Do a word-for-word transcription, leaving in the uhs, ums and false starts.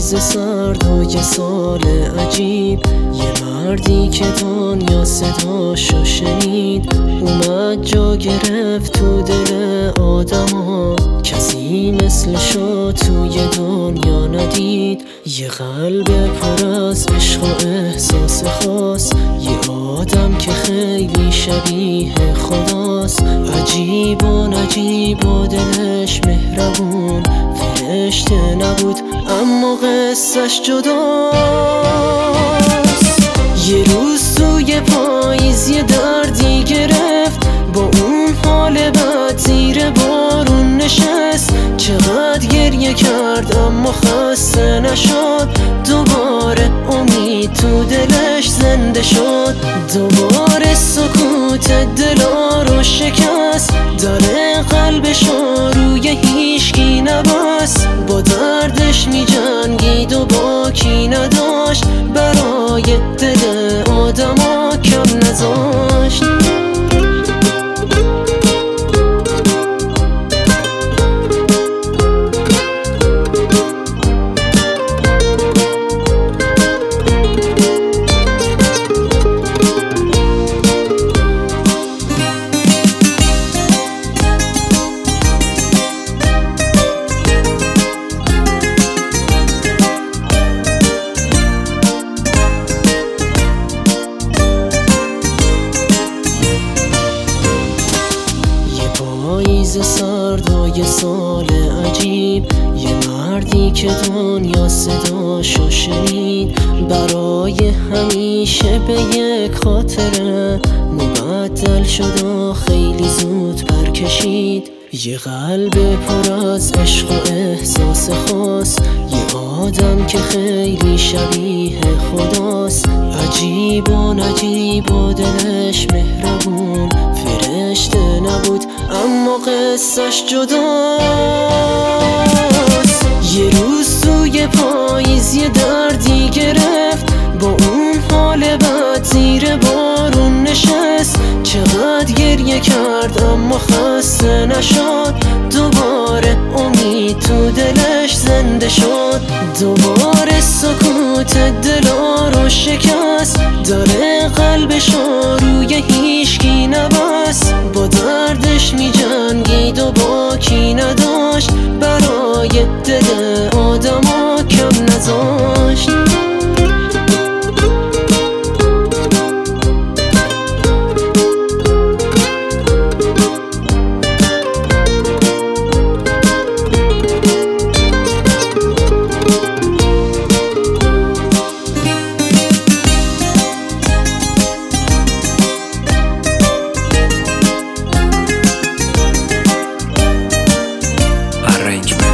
پاییز سرد و یه سال عجیب، یه مردی که دنیا صداشو شنید اومد جا گرفت تو دل آدما، کسی مثلشو توی دنیا ندید. یه قلب پر از عشق و احساس خاص، یه آدم که خیلی شبیه خداست. عجیب و نجیب و دلش مهربون، فرشته نبود اما قصه‌اش جداست. یه روز توی پاییز یه دردی گرفت، با اون حال بد زیر بارون نشست. چقدر گریه کرد اما خسته نشد، دوباره امید تو دلش زنده شد. دوباره سکوت دلا رو شکست، در قلبشو روی هیچکی نبست. با دردش می جنگید و باکی نداشت، برای دل آدما کم نذاشت. پاییز سرد و یه سال عجیب، یه مردی که دنیا صداشو شنید برای همیشه به یک خاطره مبدل شد و خیلی زود پرکشید. یه قلب پر از عشق و احساس خاص، یه آدم که خیلی شبیه خداست. عجیب و نجیب و دلش مهربون، فرشته نبود اما قصه‌اش جداست. یه روز توی پاییز یه دردی گرفت، با اون حال بد زیر بارون نشست. چقدر گریه کرد اما خسته نشد، دوباره امید تو دلش زنده شد. دوباره سکوت دلا رو شکست، در قلبشو روی هیچکی نبست. با دردش می جنگید و باکی نداشت، برای دل آدما کم نذاشت. Arrangement